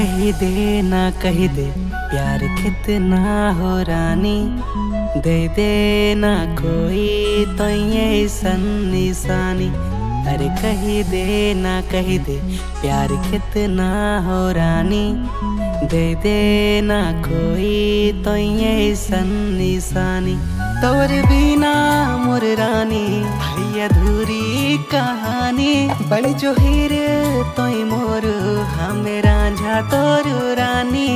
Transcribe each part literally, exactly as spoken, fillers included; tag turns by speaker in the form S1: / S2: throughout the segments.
S1: कही दे ना कही दे प्यार कितना हो रानी, दे दे ना कोई तो ये सन निशानी। अरे कही दे ना कही दे प्यार कितना हो रानी, दे दे ना कोई तो ये सन निशानी। तोर बिना मोर रानी भाई अधूरी कहानी, बड़ी जो हीर तो मोर हम रांझा तोर रानी।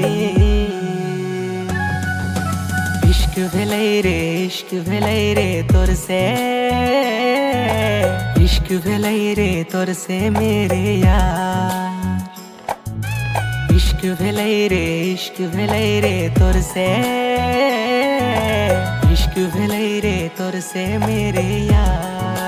S1: इश्क भेलै रे इश्क भेलै रे तोर से, इश्क भेलै रे तोर से मेरे यार। इश्क भेलै रे इश्क भेलै रे तोर से, इश्क भेलै रे तोर से मेरे यार।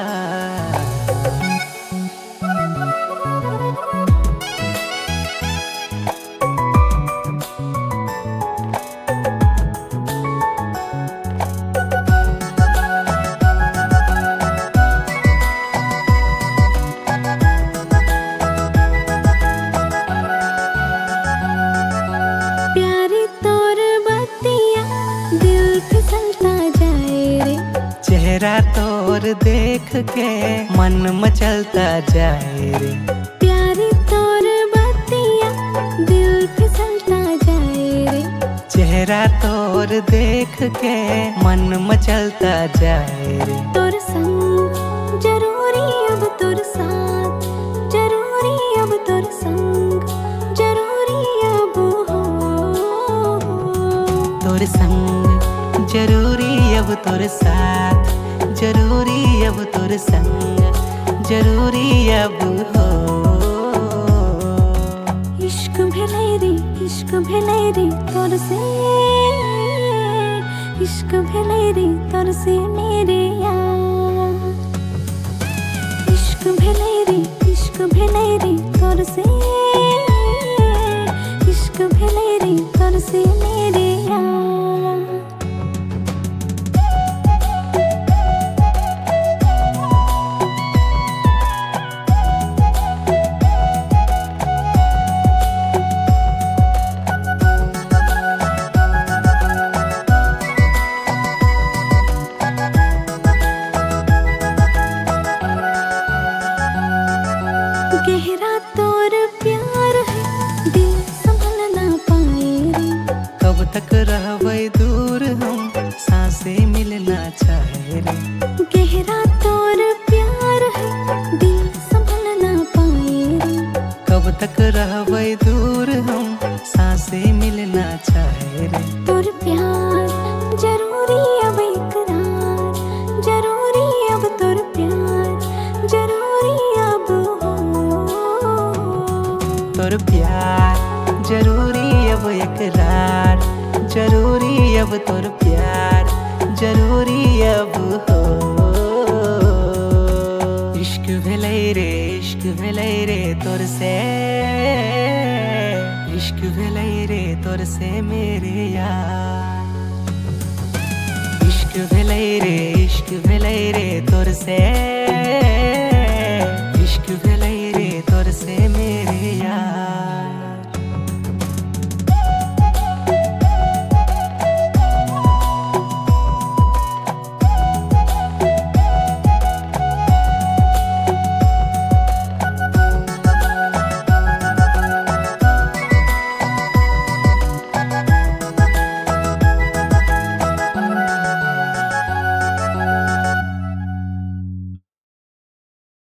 S1: चेहरा तोर देख के मन मचलता जाए रे,
S2: प्यारी तोर बतिया दिल फिसलता जाए रे।
S1: चेहरा तोर देख के मन मचलता जाए रे।
S2: तोर संग जरूरी अब तोर साथ, जरूरी अब तोर संग जरूरी अब हो।
S1: तोर संग जरूरी अब तोर साथ, जरूरी अब तोर संग जरूरी अब हो।
S2: इश्क भेलै रे इश्क भेलै रे तोर से, इश्क भेलै रे तोर से मेरे यार। इश्क भेलै रे इश्क भेलै रे तोर से, इश्क भेलै रे तोर से मेरे यार। गहरा तोर प्यार है दिल संभल ना पाए रे,
S1: कब तक रहबै दूर हम सांसें मिलना चाहे रे।
S2: गहरा तोर प्यार है दिल संभल ना पाए रे,
S1: कब तक रहबै दूर हम सांसें मिलना चाहे रे।
S2: तोर प्यार जरूरी अब इकरार, जरूरी अब तोर प्यार जरूरी अब हो।
S1: तोर प्यार जरूरी अब इकरार, जरूरी अब तोर प्यार जरूरी अब हो। इश्क भेलै रे इश्क भेलै रे तोर से, इश्क भेलै रे तोर से मेरे यार। इश्क भेलै रे इश्क भेलै रे तोर से।